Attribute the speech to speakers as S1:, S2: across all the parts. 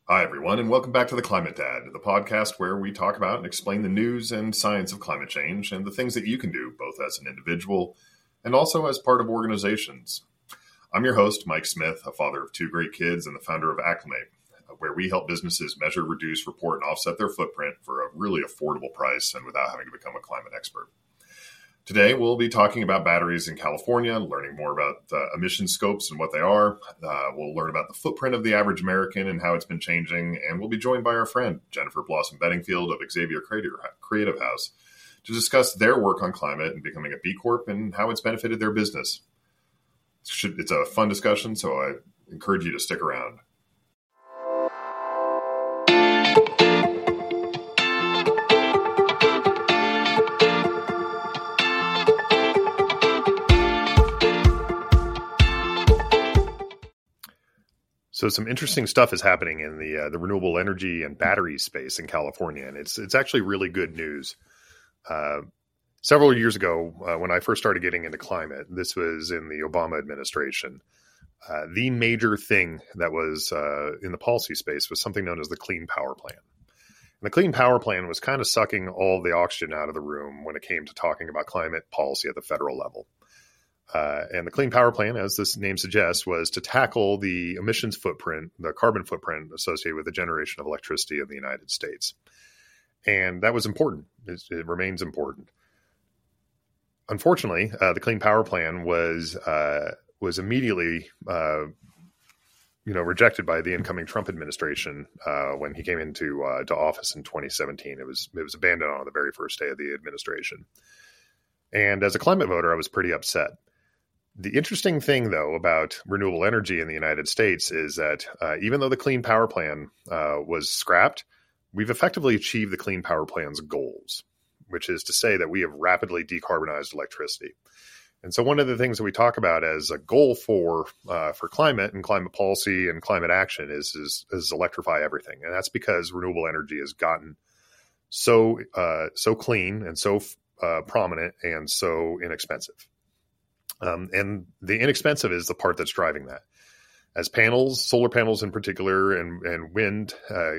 S1: Hi, everyone, and welcome back to the Climate Dad, the podcast where we talk about and explain the news and science of climate change and the things that you can do, both as an individual and also as part of organizations. I'm your host, Mike Smith, a father of two great kids and the founder of Acclimate, where we help businesses measure, reduce, report, and offset their footprint for a really affordable price and without having to become a climate expert. Today, we'll be talking about batteries in California, learning more about emission scopes and what they are. We'll learn about the footprint of the average American and how it's been changing. And we'll be joined by our friend, Jennifer Blossom Bedingfield of Xavier Creative House, to discuss their work on climate and becoming a B Corp and how it's benefited their business. It's a fun discussion, so I encourage you to stick around. So some interesting stuff is happening in the renewable energy and battery space in California, and it's actually really good news. Several years ago, when I first started getting into climate, this was in the Obama administration, the major thing that was in the policy space was something known as the Clean Power Plan. And the Clean Power Plan was kind of sucking all the oxygen out of the room when it came to talking about climate policy at the federal level. And the Clean Power Plan, as this name suggests, was to tackle the emissions footprint, the carbon footprint associated with the generation of electricity in the United States. And that was important. It remains important. Unfortunately, the Clean Power Plan was immediately rejected by the incoming Trump administration when he came into to office in 2017. It was abandoned on the very first day of the administration. And as a climate voter, I was pretty upset. The interesting thing, though, about renewable energy in the United States is that even though the Clean Power Plan was scrapped, we've effectively achieved the Clean Power Plan's goals, which is to say that we have rapidly decarbonized electricity. And so one of the things that we talk about as a goal for climate and climate policy and climate action is electrify everything. And that's because renewable energy has gotten so clean and so prominent and so inexpensive. And the inexpensive is the part that's driving that. As solar panels in particular, and wind,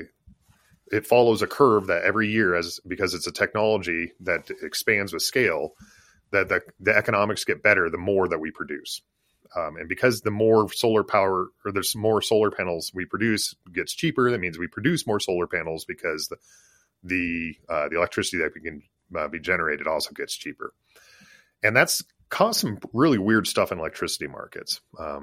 S1: it follows a curve that every year, because it's a technology that expands with scale, that the economics get better the more that we produce. And because the more solar power, or there's more solar panels we produce, gets cheaper, that means we produce more solar panels because the electricity that we can be generated also gets cheaper. And that's caused some really weird stuff in electricity markets.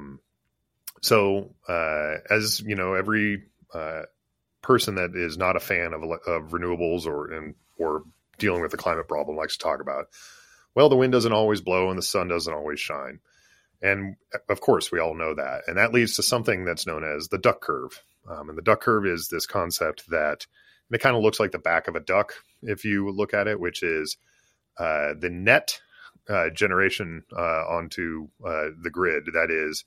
S1: As you know, every person that is not a fan of renewables or dealing with the climate problem likes to talk about, well, the wind doesn't always blow and the sun doesn't always shine. And of course, we all know that. And that leads to something that's known as the duck curve. And the duck curve is this concept that it kind of looks like the back of a duck, if you look at it, which is the net generation onto the grid. That is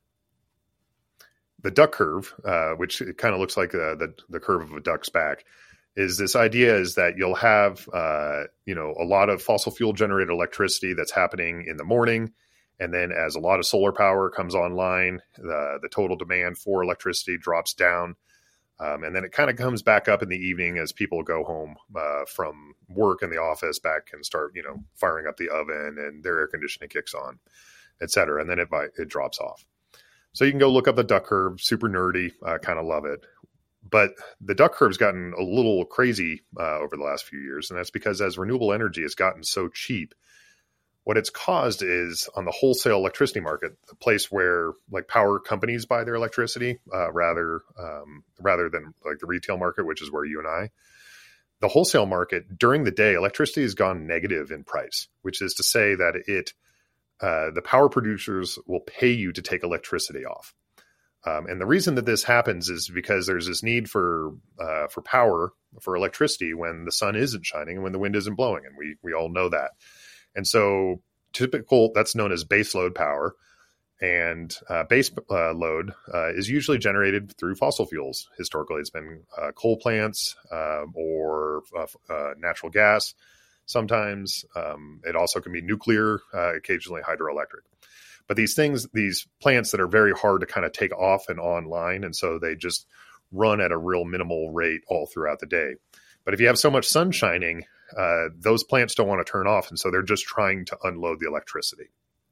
S1: the duck curve, which kind of looks like the curve of a duck's back. Is this idea is that you'll have a lot of fossil fuel generated electricity that's happening in the morning, and then as a lot of solar power comes online, the total demand for electricity drops down. And then it kind of comes back up in the evening as people go home from work in the office back and start, firing up the oven and their air conditioning kicks on, et cetera. And then it drops off. So you can go look up the duck curve, super nerdy, kind of love it. But the duck curve's gotten a little crazy over the last few years. And that's because as renewable energy has gotten so cheap, what it's caused is on the wholesale electricity market, the place where like power companies buy their electricity rather than like the retail market, which is where you and I, the wholesale market during the day, electricity has gone negative in price, which is to say that the power producers will pay you to take electricity off. And the reason that this happens is because there's this need for power, for electricity when the sun isn't shining and when the wind isn't blowing. And we all know that. And so that's known as base load power. And base load is usually generated through fossil fuels. Historically, it's been coal plants or natural gas. Sometimes it also can be nuclear, occasionally hydroelectric. But these plants that are very hard to kind of take off and online, and so they just run at a real minimal rate all throughout the day. But if you have so much sun shining, those plants don't want to turn off. And so they're just trying to unload the electricity.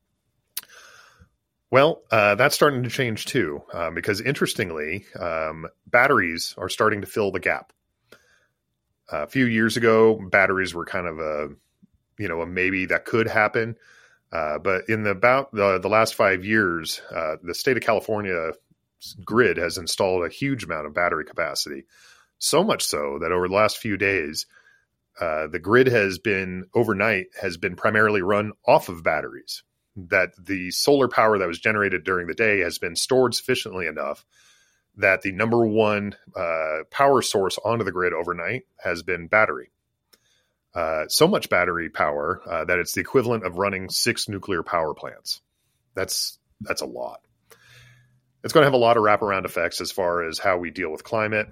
S1: Well, that's starting to change too, because interestingly, batteries are starting to fill the gap. A few years ago, batteries were kind of a maybe that could happen. But in the last 5 years, the state of California grid has installed a huge amount of battery capacity. So much so that over the last few days, the grid has been primarily run off of batteries. That the solar power that was generated during the day has been stored sufficiently enough that the number one power source onto the grid overnight has been battery. So much battery power that it's the equivalent of running 6 nuclear power plants. That's a lot. It's going to have a lot of wraparound effects as far as how we deal with climate,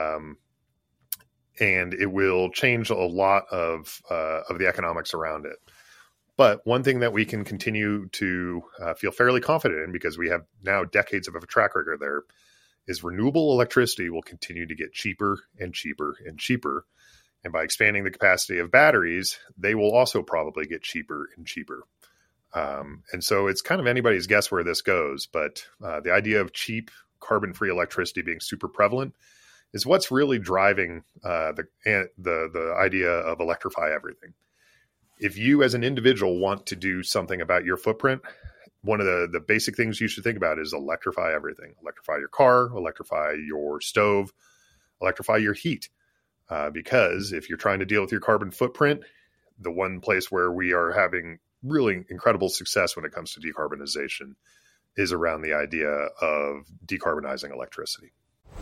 S1: and it will change a lot of the economics around it. But one thing that we can continue to feel fairly confident in, because we have now decades of a track record there, is renewable electricity will continue to get cheaper and cheaper and cheaper. And by expanding the capacity of batteries, they will also probably get cheaper and cheaper. And so it's kind of anybody's guess where this goes. But the idea of cheap carbon-free electricity being super prevalent is what's really driving the idea of electrify everything. If you as an individual want to do something about your footprint, one of the basic things you should think about is electrify everything. Electrify your car, electrify your stove, electrify your heat. Because if you're trying to deal with your carbon footprint, the one place where we are having really incredible success when it comes to decarbonization is around the idea of decarbonizing electricity.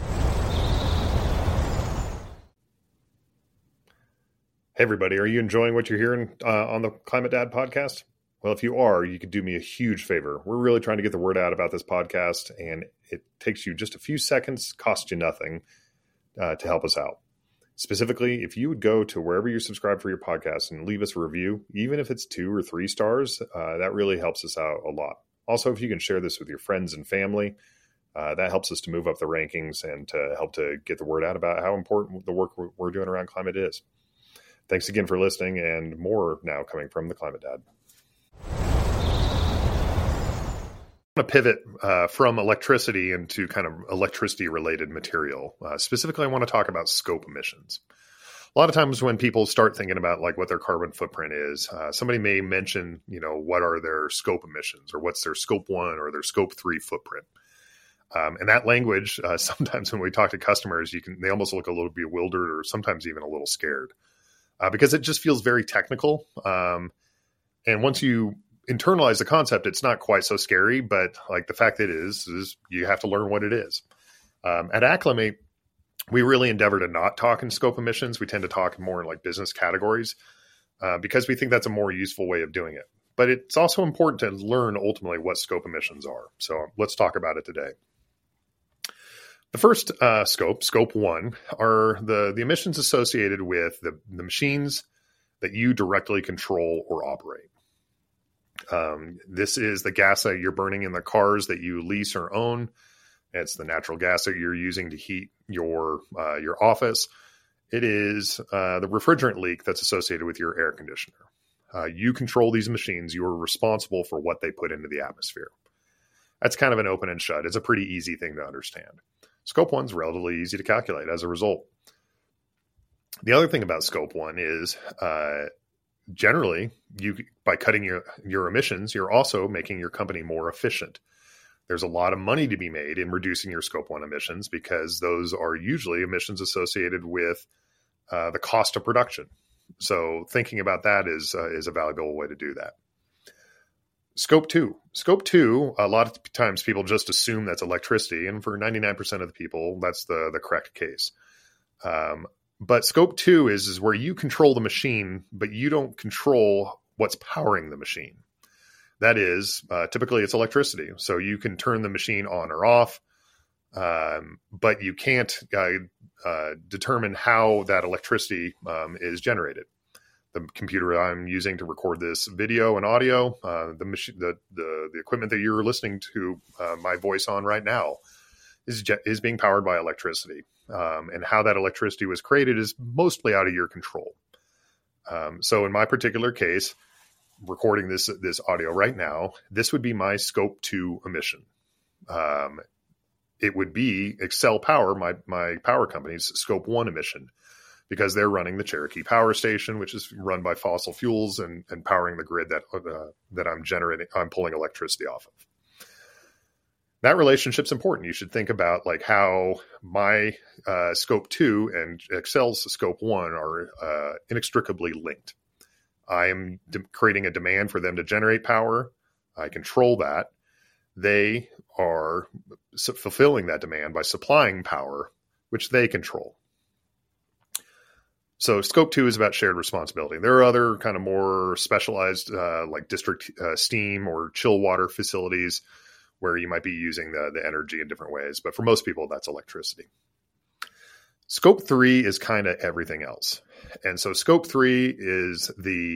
S1: Hey, everybody. Are you enjoying what you're hearing on the Climate Dad podcast? Well, if you are, you could do me a huge favor. We're really trying to get the word out about this podcast, and it takes you just a few seconds, costs you nothing to help us out. Specifically, if you would go to wherever you subscribe for your podcast and leave us a review, even if it's 2 or 3 stars, that really helps us out a lot. Also, if you can share this with your friends and family, that helps us to move up the rankings and to help to get the word out about how important the work we're doing around climate is. Thanks again for listening, and more now coming from the Climate Dad. I want to pivot from electricity into kind of electricity-related material. Specifically, I want to talk about scope emissions. A lot of times when people start thinking about like what their carbon footprint is, somebody may mention, what are their scope emissions, or what's their scope 1 or their scope 3 footprint. And that language, sometimes when we talk to customers, they almost look a little bewildered or sometimes even a little scared. Because it just feels very technical. And once you internalize the concept, it's not quite so scary, but like the fact that it is you have to learn what it is. At Acclimate, we really endeavor to not talk in scope emissions. We tend to talk more in like business categories because we think that's a more useful way of doing it. But it's also important to learn ultimately what scope emissions are. So let's talk about it today. The first scope 1, are the emissions associated with the machines that you directly control or operate. This is the gas that you're burning in the cars that you lease or own. It's the natural gas that you're using to heat your office. It is the refrigerant leak that's associated with your air conditioner. You control these machines. You are responsible for what they put into the atmosphere. That's kind of an open and shut. It's a pretty easy thing to understand. Scope 1 is relatively easy to calculate as a result. The other thing about Scope 1 is generally, by cutting your emissions, you're also making your company more efficient. There's a lot of money to be made in reducing your Scope 1 emissions because those are usually emissions associated with the cost of production. So thinking about that is a valuable way to do that. Scope 2. Scope 2, a lot of times people just assume that's electricity, and for 99% of the people, that's the correct case. But Scope 2 is where you control the machine, but you don't control what's powering the machine. That is, typically it's electricity. So you can turn the machine on or off, but you can't determine how that electricity is generated. The computer I'm using to record this video and audio, the equipment that you're listening to my voice on right now is being powered by electricity. And how that electricity was created is mostly out of your control. So in my particular case, recording this audio right now, this would be my Scope 2 emission. It would be Xcel Power, my power company's Scope 1 emission, because they're running the Cherokee Power Station, which is run by fossil fuels and powering the grid that I'm pulling electricity off of. That relationship's important. You should think about like how my Scope 2 and Xcel's Scope 1 are inextricably linked. I am creating a demand for them to generate power. I control that. They are fulfilling that demand by supplying power, which they control. So Scope 2 is about shared responsibility. There are other kind of more specialized like district steam or chill water facilities where you might be using the energy in different ways. But for most people, that's electricity. Scope 3 is kind of everything else. And so Scope 3 is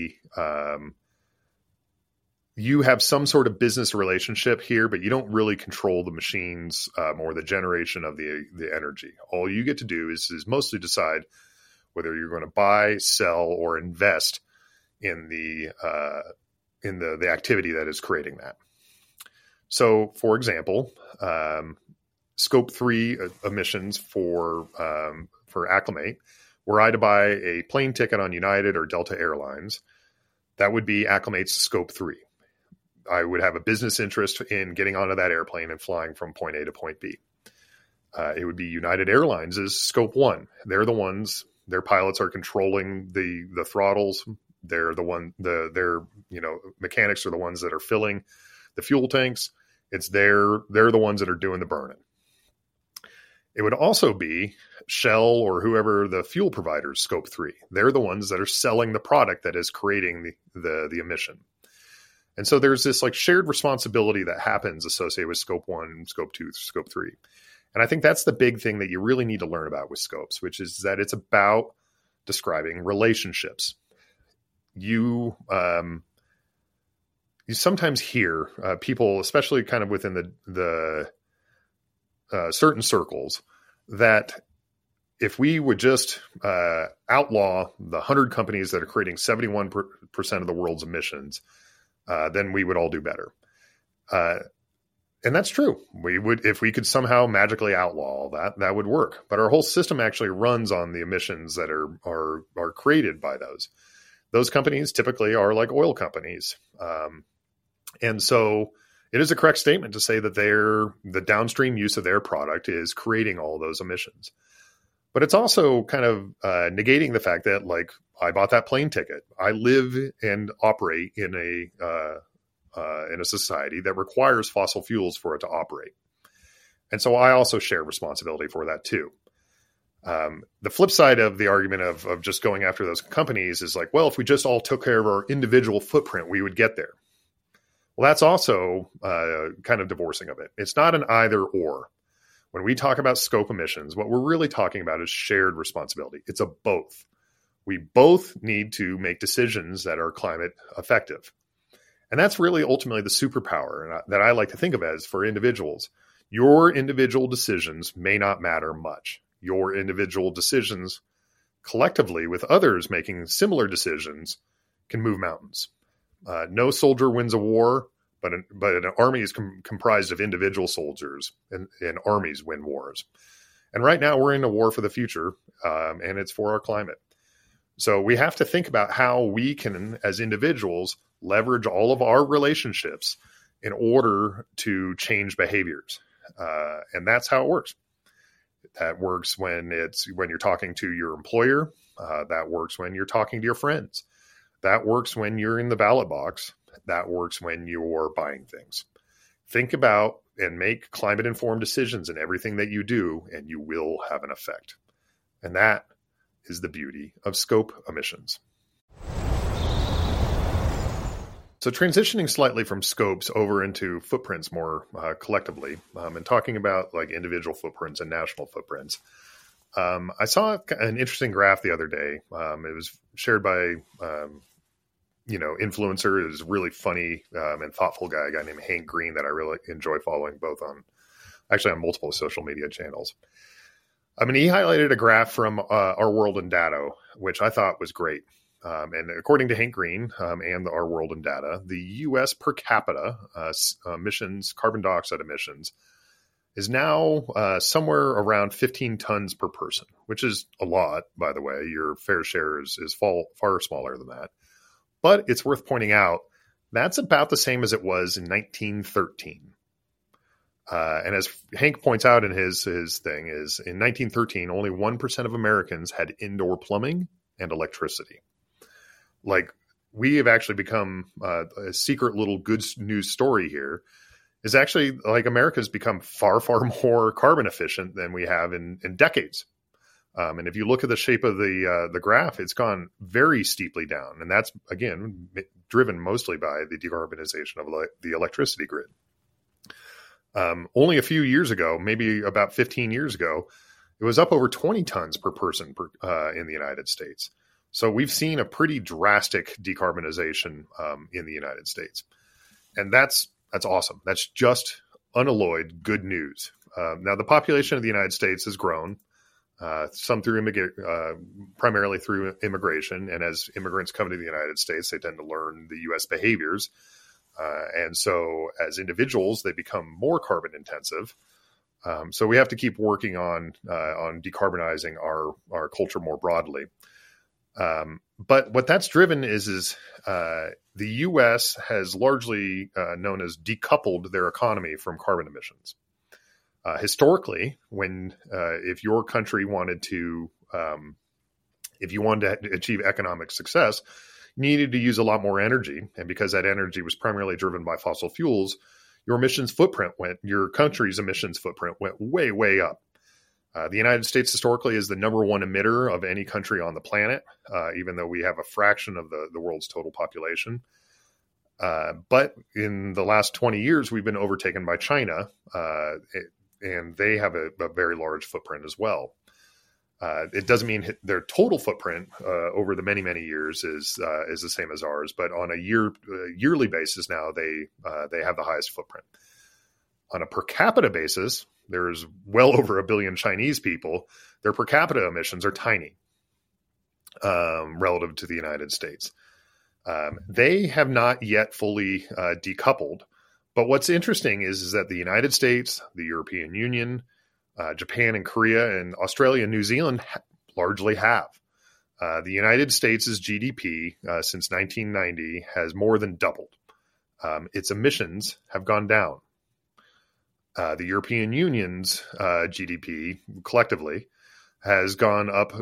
S1: you have some sort of business relationship here, but you don't really control the machines or the generation of the energy. All you get to do is mostly decide whether you're going to buy, sell, or invest in the activity that is creating that. So, for example, Scope 3 emissions for Acclimate, were I to buy a plane ticket on United or Delta Airlines, that would be Acclimate's Scope 3. I would have a business interest in getting onto that airplane and flying from point A to point B. It would be United Airlines' Scope 1. They're the ones, their pilots are controlling the throttles. They're their mechanics are the ones that are filling the fuel tanks. They're the ones that are doing the burning. It would also be Shell or whoever the fuel provider's Scope 3. They're the ones that are selling the product that is creating the emission. And so there's this like shared responsibility that happens associated with Scope 1, Scope 2, Scope 3. And I think that's the big thing that you really need to learn about with scopes, which is that it's about describing relationships. You sometimes hear people, especially kind of within the certain circles, that if we would just outlaw the 100 companies that are creating 71% of the world's emissions, then we would all do better. And that's true. We would, if we could somehow magically outlaw all that, that would work. But our whole system actually runs on the emissions that are created by those. Those companies typically are like oil companies. And so it is a correct statement to say that the downstream use of their product is creating all those emissions. But it's also kind of negating the fact that, like, I bought that plane ticket. I live and operate in a society that requires fossil fuels for it to operate. And so I also share responsibility for that too. The flip side of the argument of just going after those companies is like, well, if we just all took care of our individual footprint, we would get there. Well, that's also kind of divorcing of it. It's not an either or. When we talk about scope emissions, what we're really talking about is shared responsibility. It's a both. We both need to make decisions that are climate effective. And that's really ultimately the superpower that I like to think of as for individuals. Your individual decisions may not matter much. Your individual decisions collectively with others making similar decisions can move mountains. No soldier wins a war, but an army is comprised of individual soldiers, and armies win wars. And right now we're in a war for the future, and it's for our climate. So we have to think about how we can, as individuals, leverage all of our relationships in order to change behaviors. And that's how it works. That works when you're talking to your employer. That works when you're talking to your friends. That works when you're in the ballot box. That works when you're buying things. Think about and make climate-informed decisions in everything that you do, and you will have an effect. And that is the beauty of scope emissions. So transitioning slightly from scopes over into footprints more collectively, and talking about like individual footprints and national footprints. I saw an interesting graph the other day. It was shared by influencer. It was a really funny and thoughtful guy named Hank Green that I really enjoy following both on actually on multiple social media channels. I mean, he highlighted a graph from Our World in Data, which I thought was great. And according to Hank Green and Our World in Data, the U.S. per capita emissions, carbon dioxide emissions, is now somewhere around 15 tons per person, which is a lot, by the way. Your fair share is far smaller than that. But it's worth pointing out, that's about the same as it was in 1913. And as Hank points out in his thing is, in 1913, only 1% of Americans had indoor plumbing and electricity. Like, we have actually become a secret little good news story here, is actually like America's become far, far more carbon efficient than we have in decades. And if you look at the shape of the graph, it's gone very steeply down. And that's, again, driven mostly by the decarbonization of the electricity grid. Only a few years ago, maybe about 15 years ago, it was up over 20 tons per person in the United States. So we've seen a pretty drastic decarbonization in the United States. And that's awesome. That's just unalloyed good news. Now, the population of the United States has grown, some primarily through immigration. And as immigrants come to the United States, they tend to learn the U.S. behaviors. And so as individuals, they become more carbon intensive. So we have to keep working on decarbonizing our culture more broadly. But what that's driven is the U.S. has largely known as decoupled their economy from carbon emissions. Historically, if your country wanted to, if you wanted to achieve economic success, you needed to use a lot more energy, and because that energy was primarily driven by fossil fuels, your country's emissions footprint went way, way up. The United States historically is the number one emitter of any country on the planet, even though we have a fraction of the world's total population. But in the last 20 years, we've been overtaken by China, and they have a very large footprint as well. It doesn't mean their total footprint over the many, many years is the same as ours, but on a yearly basis now, they have the highest footprint. On a per capita basis, there's well over 1 billion Chinese people. Their per capita emissions are tiny relative to the United States. They have not yet fully decoupled. But what's interesting is that the United States, the European Union, Japan and Korea and Australia and New Zealand largely have. The United States' GDP since 1990 has more than doubled. Its emissions have gone down. The European Union's GDP collectively has gone up,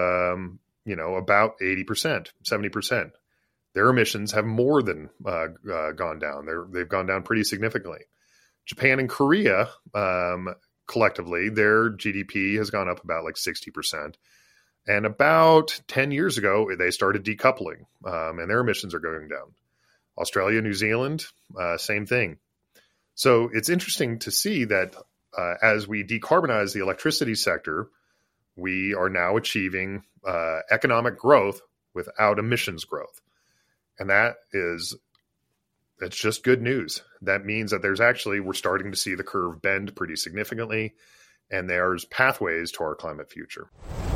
S1: about 80%, 70%. Their emissions have more than gone down. They've gone down pretty significantly. Japan and Korea, collectively, their GDP has gone up about like 60%. And about 10 years ago, they started decoupling, and their emissions are going down. Australia, New Zealand, same thing. So it's interesting to see that as we decarbonize the electricity sector, we are now achieving economic growth without emissions growth. And that's just good news. That means that we're starting to see the curve bend pretty significantly, and there's pathways to our climate future.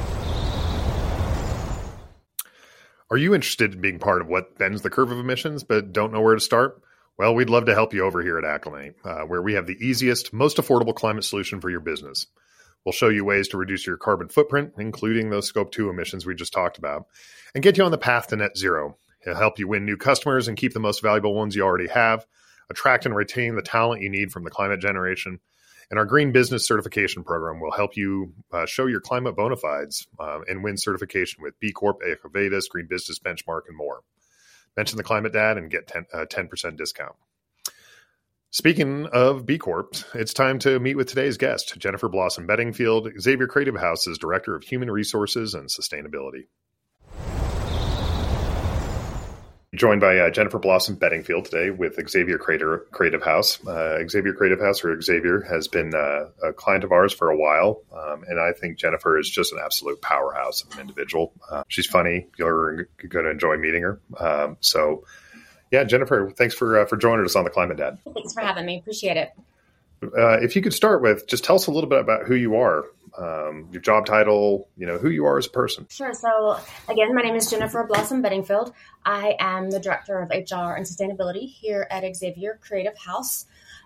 S1: Are you interested in being part of what bends the curve of emissions, but don't know where to start? Well, we'd love to help you over here at Acclimate, where we have the easiest, most affordable climate solution for your business. We'll show you ways to reduce your carbon footprint, including those Scope 2 emissions we just talked about, and get you on the path to net zero. It'll help you win new customers and keep the most valuable ones you already have, attract and retain the talent you need from the climate generation. And our Green Business Certification Program will help you show your climate bona fides and win certification with B Corp, EcoVadis, Green Business Benchmark, and more. Mention the Climate Dad and get a 10% discount. Speaking of B Corp, it's time to meet with today's guest, Jennifer Blossom Bedingfield, Xavier Creative House's Director of Human Resources and Sustainability. Joined by Jennifer Blossom Bedingfield today with Xavier Creative House. Xavier Creative House, or Xavier, has been a client of ours for a while, and I think Jennifer is just an absolute powerhouse of an individual. She's funny. You're going to enjoy meeting her. Yeah, Jennifer, thanks for joining us on the Climate Dad.
S2: Thanks for having me. Appreciate it.
S1: If you could start with, just tell us a little bit about who you are, your job title, who you are as a person.
S2: Sure. So again, my name is Jennifer Blossom Bedingfield. I am the Director of HR and Sustainability here at Xavier Creative House.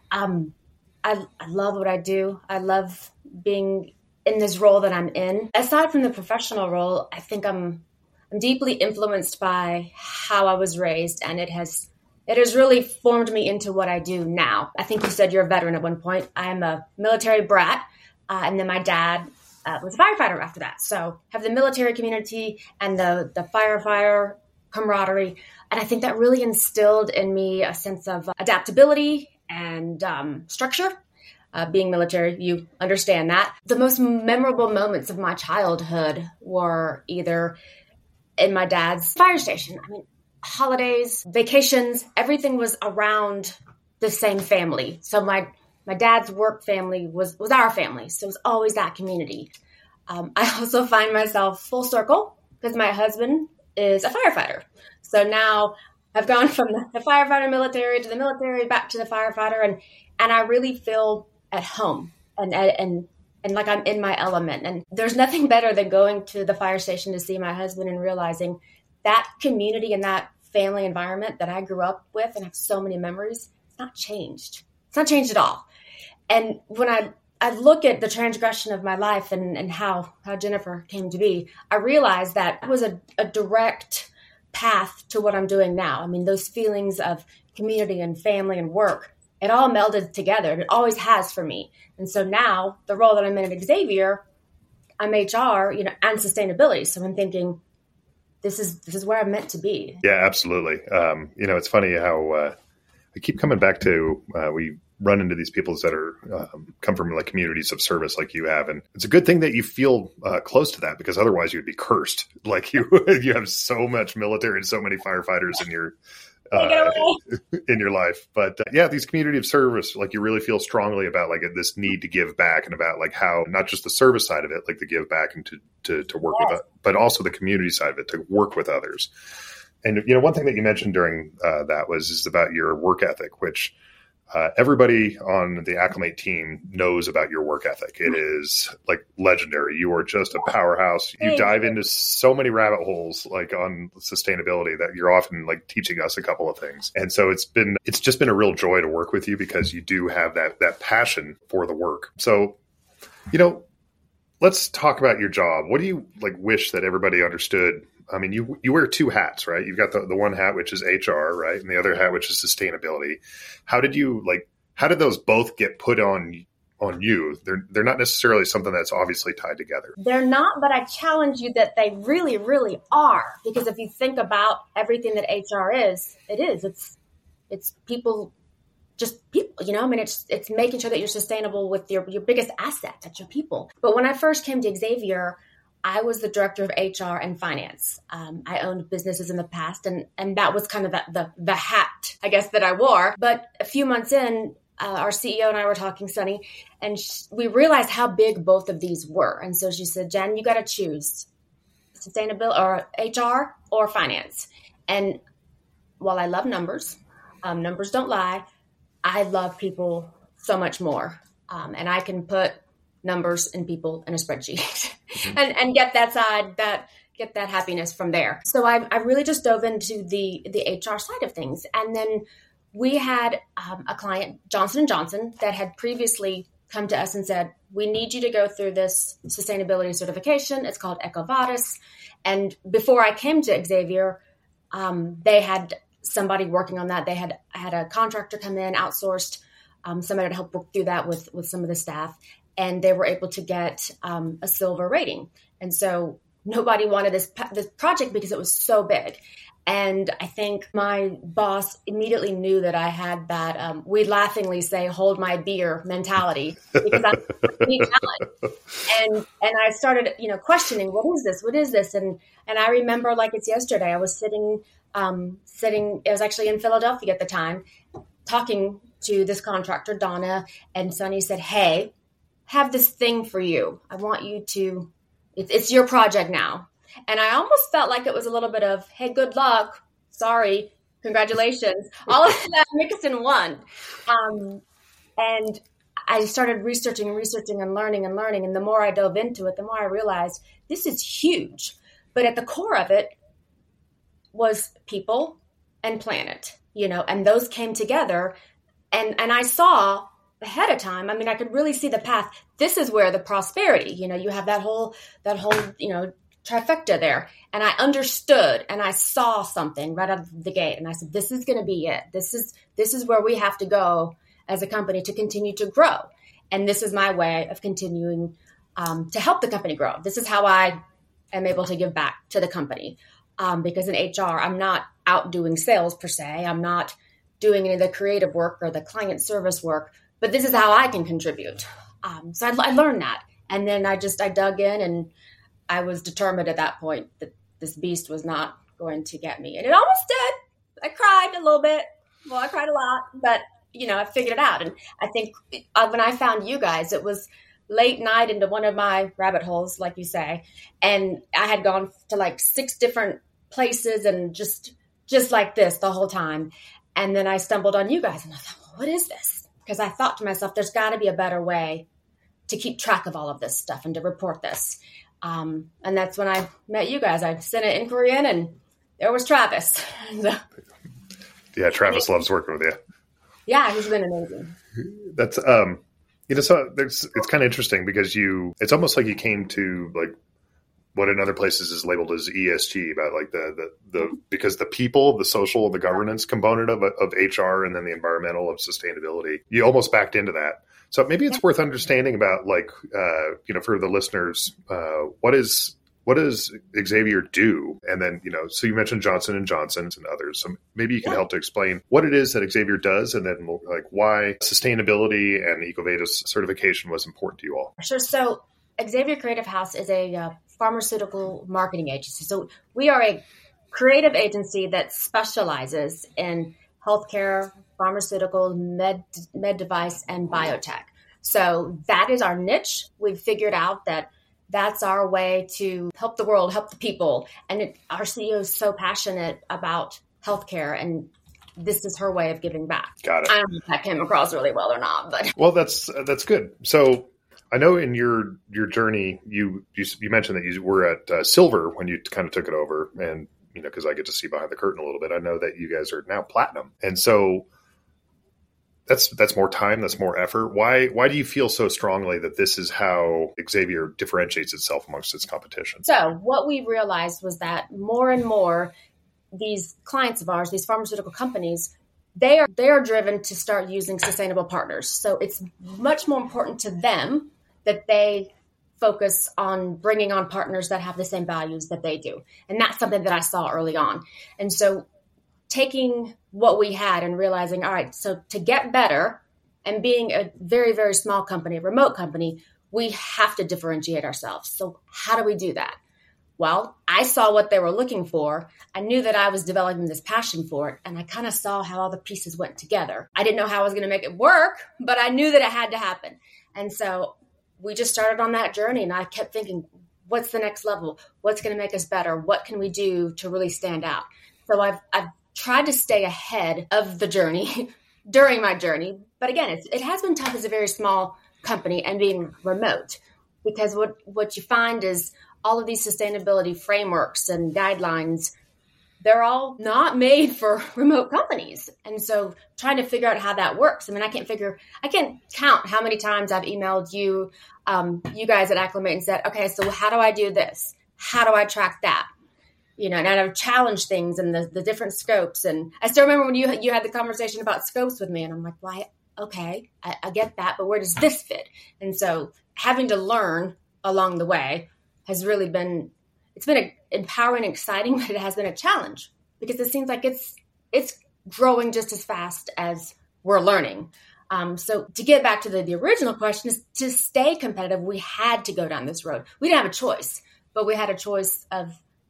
S2: I love what I do. I love being in this role that I'm in. Aside from the professional role, I think I'm deeply influenced by how I was raised, and it has really formed me into what I do now. I think you said you're a veteran at one point. I am a military brat, and then my dad was a firefighter after that. So have the military community and the firefighter camaraderie. And I think that really instilled in me a sense of adaptability and structure. Being military, you understand that. The most memorable moments of my childhood were either in my dad's fire station. I mean, holidays, vacations, everything was around the same family. So my dad's work family was our family. So it was always that community. I also find myself full circle because my husband is a firefighter. So now I've gone from the firefighter military to the military back to the firefighter, and I really feel at home and like I'm in my element. And there's nothing better than going to the fire station to see my husband and realizing that community and that family environment that I grew up with and have so many memories, it's not changed. It's not changed at all. And when I look at the transgression of my life and how Jennifer came to be, I realized that it was a direct path to what I'm doing now. I mean, those feelings of community and family and work, it all melded together. It always has for me. And so now the role that I'm in at Xavier, I'm HR, and sustainability. So I'm thinking, this is where I'm meant to be.
S1: Yeah, absolutely. It's funny how I keep coming back to we run into these people that are come from like communities of service like you have, and it's a good thing that you feel close to that, because otherwise you would be cursed. Like you have so much military and so many firefighters in your life. But these community of service, like you really feel strongly about like this need to give back, and about like how not just the service side of it, like the give back and to work with, but also the community side of it, to work with others. And one thing that you mentioned during that is about your work ethic, which everybody on the Acclimate team knows about your work ethic. It is like legendary. You are just a powerhouse. You dive into so many rabbit holes, like on sustainability, that you're often like teaching us a couple of things. And so it's just been a real joy to work with you, because you do have that passion for the work. So, let's talk about your job. What do you like wish that everybody understood? I mean, you wear two hats, right? You've got the one hat, which is HR, right? And the other hat, which is sustainability. How did those both get put on you? They're not necessarily something that's obviously tied together.
S2: They're not, but I challenge you that they really, really are. Because if you think about everything that HR is, it's people, just people, I mean, it's making sure that you're sustainable with your biggest asset, that's your people. But when I first came to Xavier, I was the director of HR and finance. I owned businesses in the past, and that was kind of the hat, I guess, that I wore. But a few months in, our CEO and I were talking, Sunny, and we realized how big both of these were. And so she said, Jen, you got to choose sustainability or HR or finance. And while I love numbers, numbers don't lie, I love people so much more. And I can put numbers and people in a spreadsheet and get that side, get that happiness from there. So I really just dove into the HR side of things. And then we had a client, Johnson & Johnson, that had previously come to us and said, we need you to go through this sustainability certification. It's called EcoVadis. And before I came to Xavier, they had somebody working on that. I had a contractor come in, outsourced, somebody to help work through that with some of the staff. And they were able to get a silver rating. And so nobody wanted this project because it was so big. And I think my boss immediately knew that I had that, we laughingly say, hold my beer mentality, because I'm a new talent. And I started, questioning, what is this? And I remember like it's yesterday, I was sitting, it was actually in Philadelphia at the time, talking to this contractor, Donna, and Sunny said, hey, have this thing for you. I want you to, it's your project now. And I almost felt like it was a little bit of, hey, good luck. Sorry. Congratulations. All of that mixed in one. And I started researching and learning. And the more I dove into it, the more I realized this is huge. But at the core of it was people and planet, and those came together. And I saw ahead of time, I mean, I could really see the path. This is where the prosperity, you have that whole, trifecta there. And I understood and I saw something right out of the gate. And I said, this is going to be it. This is where we have to go as a company to continue to grow. And this is my way of continuing to help the company grow. This is how I am able to give back to the company. Because in HR, I'm not out doing sales per se. I'm not doing any of the creative work or the client service work, but this is how I can contribute. So I learned that. And then I dug in, and I was determined at that point that this beast was not going to get me. And it almost did. I cried a little bit. Well, I cried a lot, but I figured it out. And I think when I found you guys, it was late night into one of my rabbit holes, like you say. And I had gone to like 6 different places and just like this the whole time. And then I stumbled on you guys and I thought, well, what is this? Because I thought to myself, there's got to be a better way to keep track of all of this stuff and to report this. And that's when I met you guys. I sent an inquiry in and there was Travis. So,
S1: yeah, Travis loves working with you.
S2: Yeah, he's been amazing.
S1: That's, so it's kind of interesting because it's almost like you came to like what in other places is labeled as ESG, about like because the people, the social, the governance component of HR, and then the environmental of sustainability, you almost backed into that. So maybe it's worth understanding about like, for the listeners, what does Xavier do? And then, so you mentioned Johnson & Johnson and others. So maybe you can help to explain what it is that Xavier does, and then like why sustainability and EcoVadis certification was important to you all.
S2: Sure. So Xavier Creative House is a pharmaceutical marketing agency. So we are a creative agency that specializes in healthcare, pharmaceutical, med device, and biotech. So that is our niche. We've figured out that that's our way to help the world, help the people. And our CEO is so passionate about healthcare, and this is her way of giving back.
S1: Got it.
S2: I don't know if that came across really well or not, but
S1: well, that's good. So I know in your journey, you mentioned that you were at Silver when you kind of took it over, and because I get to see behind the curtain a little bit, I know that you guys are now Platinum, and so that's more time, that's more effort. Why do you feel so strongly that this is how Xavier differentiates itself amongst its competition?
S2: So what we realized was that more and more these clients of ours, these pharmaceutical companies, they are driven to start using sustainable partners. So it's much more important to them that they focus on bringing on partners that have the same values that they do. And that's something that I saw early on. And so taking what we had and realizing, all right, so to get better and being a very, very small company, a remote company, we have to differentiate ourselves. So how do we do that? Well, I saw what they were looking for. I knew that I was developing this passion for it, and I kind of saw how all the pieces went together. I didn't know how I was going to make it work, but I knew that it had to happen. And so we just started on that journey, and I kept thinking, what's the next level? What's going to make us better? What can we do to really stand out? So I've tried to stay ahead of the journey during my journey. But again, it has been tough as a very small company and being remote, because what you find is all of these sustainability frameworks and guidelines, they're all not made for remote companies. And so trying to figure out how that works. I mean, I can't count how many times I've emailed you, you guys at Acclimate, and said, okay, so how do I do this? How do I track that? And I've challenged things and the different scopes. And I still remember when you had the conversation about scopes with me, and I'm like, why? Okay, I get that, but where does this fit? And so having to learn along the way has really been empowering and exciting, but it has been a challenge because it seems like it's growing just as fast as we're learning. So to get back to the original question, is to stay competitive, we had to go down this road. We didn't have a choice, but we had a choice of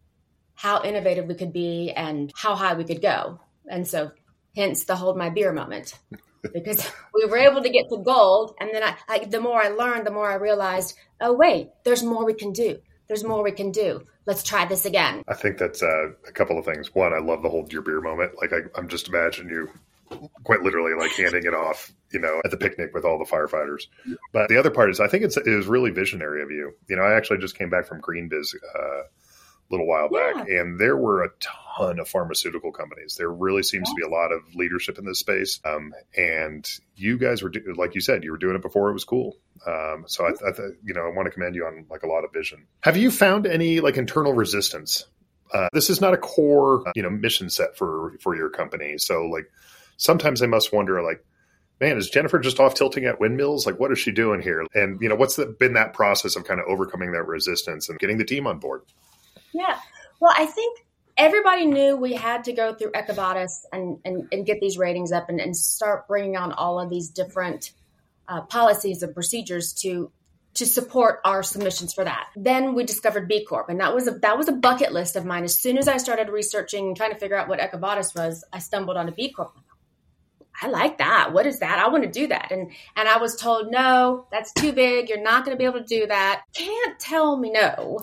S2: how innovative we could be and how high we could go. And so hence the hold my beer moment, because we were able to get to gold. And then the more I learned, the more I realized, oh, wait, there's more we can do. There's more we can do. Let's try this again.
S1: I think that's a couple of things. One, I love the hold your beer moment. Like I'm just imagining you quite literally like handing it off, at the picnic with all the firefighters. It other part is I think it was really visionary of you. I actually just came back from GreenBiz a little while back, and there were a ton of pharmaceutical companies. There really seems to be a lot of leadership in this space. And you guys were, like you said, you were doing it before it was cool. So I want to commend you on like a lot of vision. Have you found any like internal resistance? This is not a core, mission set for your company. So like sometimes I must wonder, like, man, is Jennifer just off tilting at windmills? Like, what is she doing here? And, what's been that process of kind of overcoming that resistance and getting the team on board?
S2: Yeah. Well, I think everybody knew we had to go through EcoVadis and get these ratings up and start bringing on all of these different policies and procedures to support our submissions for that. Then we discovered B Corp, and that was a bucket list of mine. As soon as I started researching and trying to figure out what EcoVadis was, I stumbled onto B Corp. I like that. What is that? I want to do that. And I was told, no, that's too big. You're not going to be able to do that. Can't tell me no.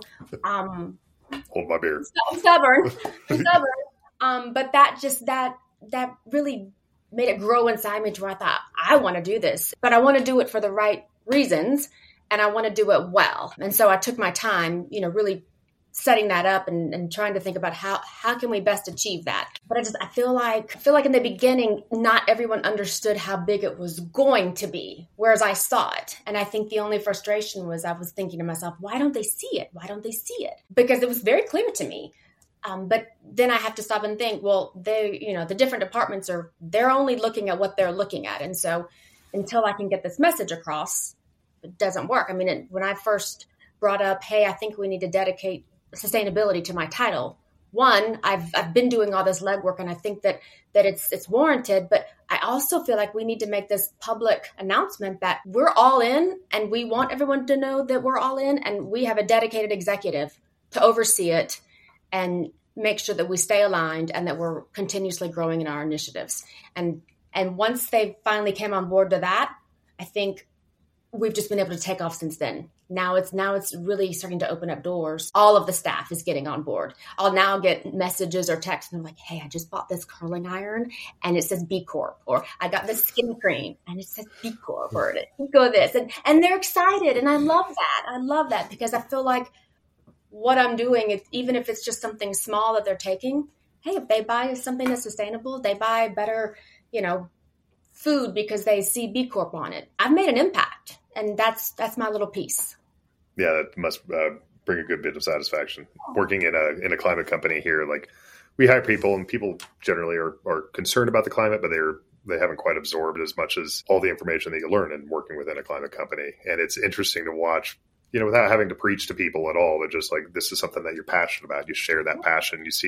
S1: Hold my beer.
S2: I'm stubborn. But that really made it grow inside me to where I thought, I want to do this, but I want to do it for the right reasons, and I want to do it well. And so I took my time, really setting that up and trying to think about how can we best achieve that. But I feel like in the beginning, not everyone understood how big it was going to be, whereas I saw it. And I think the only frustration was I was thinking to myself, why don't they see it? Why don't they see it? Because it was very clear to me. But then I have to stop and think, well, the different departments they're only looking at what they're looking at. And so until I can get this message across, it doesn't work. I mean, when I first brought up, hey, I think we need to dedicate sustainability to my title. One, I've been doing all this legwork, and I think that it's warranted, but I also feel like we need to make this public announcement that we're all in, and we want everyone to know that we're all in, and we have a dedicated executive to oversee it and make sure that we stay aligned and that we're continuously growing in our initiatives. And once they finally came on board to that, I think we've just been able to take off since then. Now it's really starting to open up doors. All of the staff is getting on board. I'll now get messages or texts and I'm like, hey, I just bought this curling iron and it says B Corp, or I got this skin cream and it says B Corp, or go this. And they're excited. And I love that. I love that because I feel like what I'm doing, even if it's just something small that they're taking, hey, if they buy something that's sustainable, they buy better, food because they see B Corp on it. I've made an impact. And that's my little piece.
S1: Yeah, that must bring a good bit of satisfaction. Working in a climate company here, like we hire people, and people generally are concerned about the climate, but they haven't quite absorbed as much as all the information that you learn in working within a climate company. And it's interesting to watch, without having to preach to people at all, but just like this is something that you're passionate about. You share that passion. You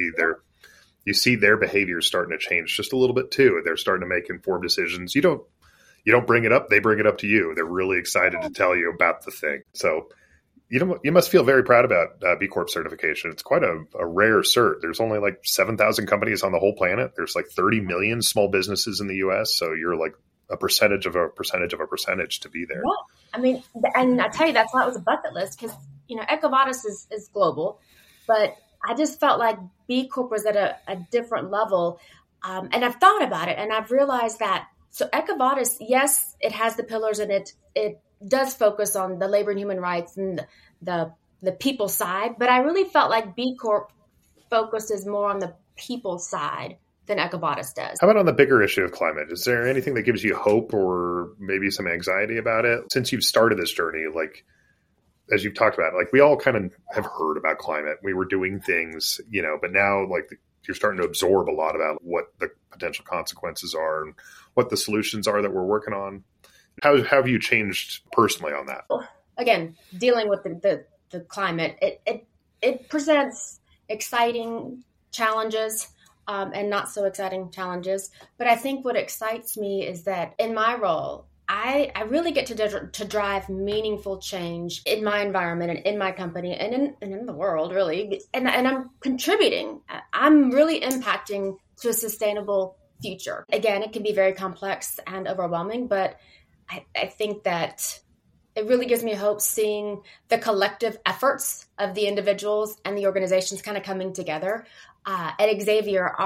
S1: see their behavior starting to change just a little bit too. They're starting to make informed decisions. You don't bring it up; they bring it up to you. They're really excited to tell you about the thing. So, you must feel very proud about B Corp certification. It's quite a rare cert. There's only like 7,000 companies on the whole planet. There's like 30 million small businesses in the U.S. So you're like a percentage of a percentage to be there.
S2: Yeah. I mean, and I tell you, that's why it was a bucket list because EcoVadis is global, but I just felt like B Corp was at a different level, and I've thought about it, and I've realized that. So EcoVadis, yes, it has the pillars and it does focus on the labor and human rights and the people side, but I really felt like B Corp focuses more on the people side than EcoVadis does.
S1: How about on the bigger issue of climate? Is there anything that gives you hope or maybe some anxiety about it? Since you've started this journey, like as you've talked about, like we all kind of have heard about climate. We were doing things, but now like you're starting to absorb a lot about what the potential consequences are and what the solutions are that we're working on. How have you changed personally on that?
S2: Again, dealing with the climate, it presents exciting challenges and not so exciting challenges. But I think what excites me is that in my role, I really get to drive meaningful change in my environment and in my company and in the world, really. And I'm contributing. I'm really impacting to a sustainable future. Again, it can be very complex and overwhelming, but I think that it really gives me hope seeing the collective efforts of the individuals and the organizations kind of coming together. At Xavier,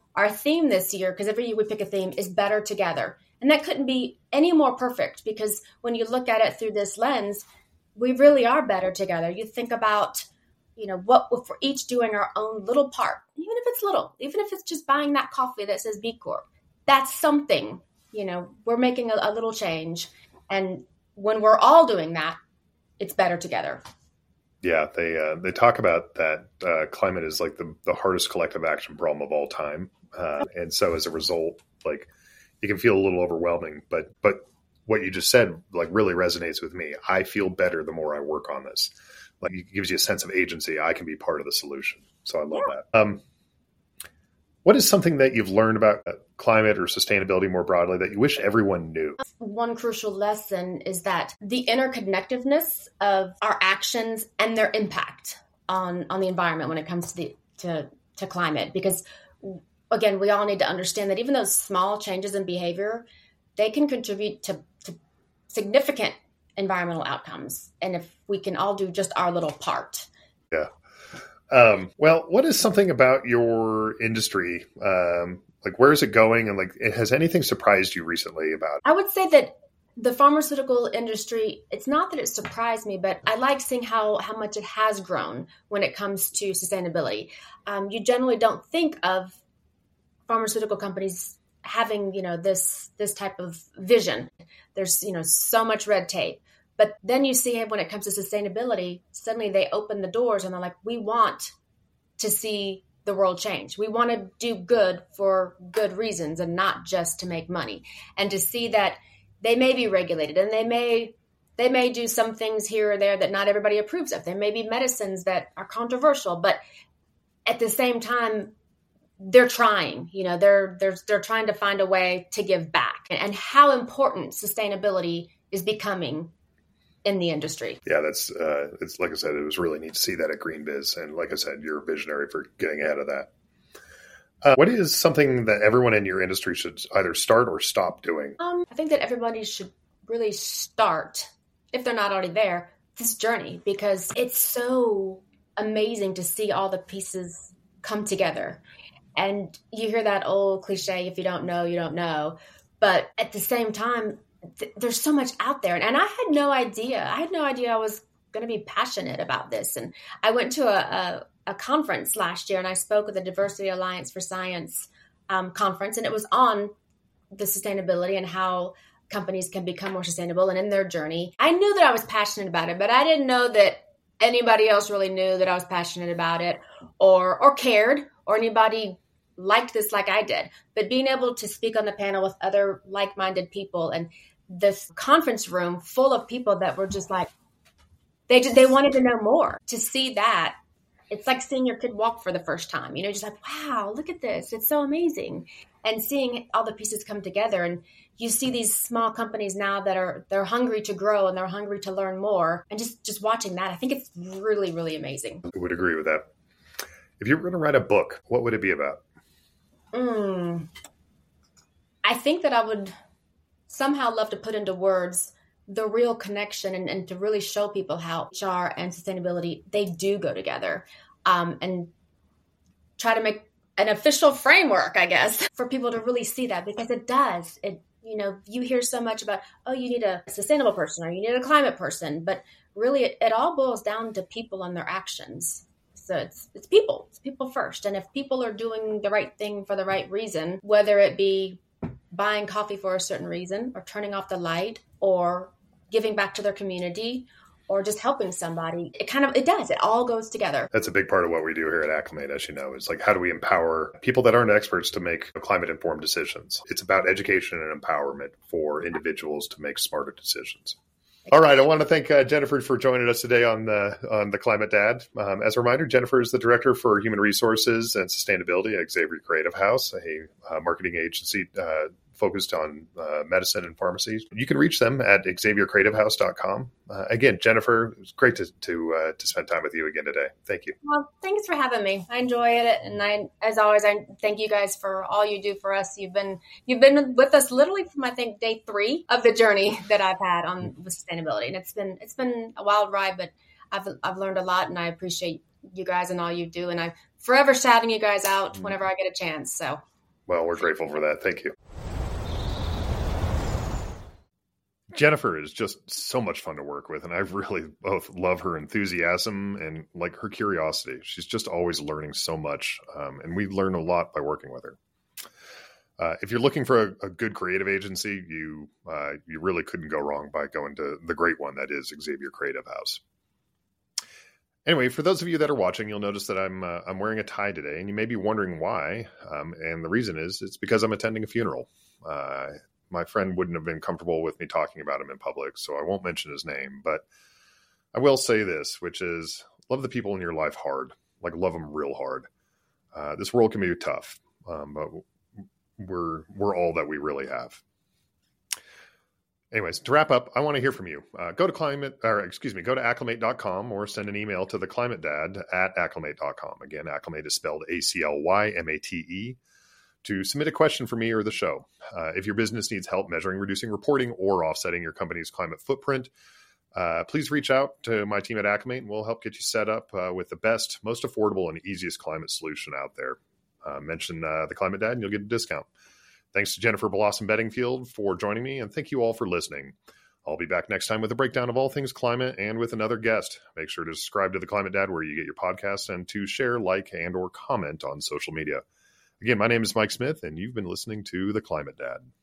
S2: our theme this year, because every year we pick a theme, is better together. And that couldn't be any more perfect, because when you look at it through this lens, we really are better together. You think about, what if we're each doing our own little part, even if it's little, even if it's just buying that coffee that says B Corp, that's something, we're making a little change. And when we're all doing that, it's better together.
S1: Yeah, they talk about that climate is like the hardest collective action problem of all time. And so as a result, like, it can feel a little overwhelming, but what you just said, like, really resonates with me. I feel better the more I work on this. Like, it gives you a sense of agency. I can be part of the solution. So I love that. What is something that you've learned about climate or sustainability more broadly that you wish everyone knew?
S2: One crucial lesson is that the interconnectedness of our actions and their impact on the environment when it comes to climate. Because, again, we all need to understand that even those small changes in behavior, they can contribute to significant environmental outcomes. And if we can all do just our little part.
S1: Yeah. Well, what is something about your industry? Like, where is it going? And like, has anything surprised you recently about?
S2: I would say that the pharmaceutical industry, it's not that it surprised me, but I like seeing how much it has grown when it comes to sustainability. You generally don't think of pharmaceutical companies having, this type of vision. There's, so much red tape. But then you see when it comes to sustainability, suddenly they open the doors and they're like, we want to see the world change. We want to do good for good reasons and not just to make money. And to see that they may be regulated and they may do some things here or there that not everybody approves of. There may be medicines that are controversial, but at the same time, they're trying, they're trying to find a way to give back, and how important sustainability is becoming in the industry.
S1: Yeah, it's like I said, it was really neat to see that at GreenBiz. And like I said, you're a visionary for getting ahead of that. What is something that everyone in your industry should either start or stop doing?
S2: I think that everybody should really start, if they're not already there, this journey, because it's so amazing to see all the pieces come together. And you hear that old cliche, if you don't know, you don't know. But at the same time, there's so much out there. And I had no idea. I was going to be passionate about this. And I went to a conference last year, and I spoke with the Diversity Alliance for Science conference. And it was on the sustainability and how companies can become more sustainable and in their journey. I knew that I was passionate about it, but I didn't know that anybody else really knew that I was passionate about it or cared, or anybody liked this like I did. But being able to speak on the panel with other like-minded people, and this conference room full of people that were just like, they wanted to know more. To see that, it's like seeing your kid walk for the first time, just like, wow, look at this. It's so amazing. And seeing all the pieces come together, and you see these small companies now that they're hungry to grow and they're hungry to learn more. And just watching that, I think it's really, really amazing.
S1: I would agree with that. If you were going to write a book, what would it be about?
S2: I think that I would somehow love to put into words the real connection and to really show people how HR and sustainability, they do go together, and try to make an official framework, I guess, for people to really see that, because it does. You hear so much about, you need a sustainable person or you need a climate person, but really it all boils down to people and their actions. So it's people first. And if people are doing the right thing for the right reason, whether it be buying coffee for a certain reason, or turning off the light, or giving back to their community, or just helping somebody, it all goes together.
S1: That's a big part of what we do here at Acclimate, as you know, is like, how do we empower people that aren't experts to make climate informed decisions? It's about education and empowerment for individuals to make smarter decisions. All right. I want to thank Jennifer for joining us today on the Climate Dad. As a reminder, Jennifer is the Director for Human Resources and Sustainability at Xavier Creative House, a marketing agency focused on medicine and pharmacy. You can reach them at xaviercreativehouse.com. Again, Jennifer, it was great to spend time with you again today. Thank you.
S2: Well, thanks for having me. I enjoyed it. And as always, I thank you guys for all you do for us. You've been with us literally from, I think, day 3 of the journey that I've had with sustainability. And it's been a wild ride, but I've learned a lot, and I appreciate you guys and all you do. And I'm forever shouting you guys out whenever I get a chance. So
S1: Well, we're grateful for that. Thank you. Jennifer is just so much fun to work with, and I really both love her enthusiasm and like her curiosity. She's just always learning so much, and we learn a lot by working with her. If you're looking for a good creative agency, you really couldn't go wrong by going to the great one that is Xavier Creative House. Anyway, for those of you that are watching, you'll notice that I'm wearing a tie today, and you may be wondering why. And the reason is it's because I'm attending a funeral. My friend wouldn't have been comfortable with me talking about him in public, so I won't mention his name. But I will say this, which is love the people in your life hard, like love them real hard. This world can be tough, but we're all that we really have. Anyways, to wrap up, I want to hear from you. Go to acclimate.com or send an email to theclimatedad@acclimate.com. Again, Acclimate is spelled ACLYMATE. To submit a question for me or the show. If your business needs help measuring, reducing, reporting, or offsetting your company's climate footprint, please reach out to my team at Acclimate, and we'll help get you set up with the best, most affordable, and easiest climate solution out there. Mention the Climate Dad, and you'll get a discount. Thanks to Jennifer Blossom Bedingfield for joining me, and thank you all for listening. I'll be back next time with a breakdown of all things climate and with another guest. Make sure to subscribe to the Climate Dad where you get your podcasts and to share, like, and or comment on social media. Again, my name is Mike Smith, and you've been listening to The Climate Dad.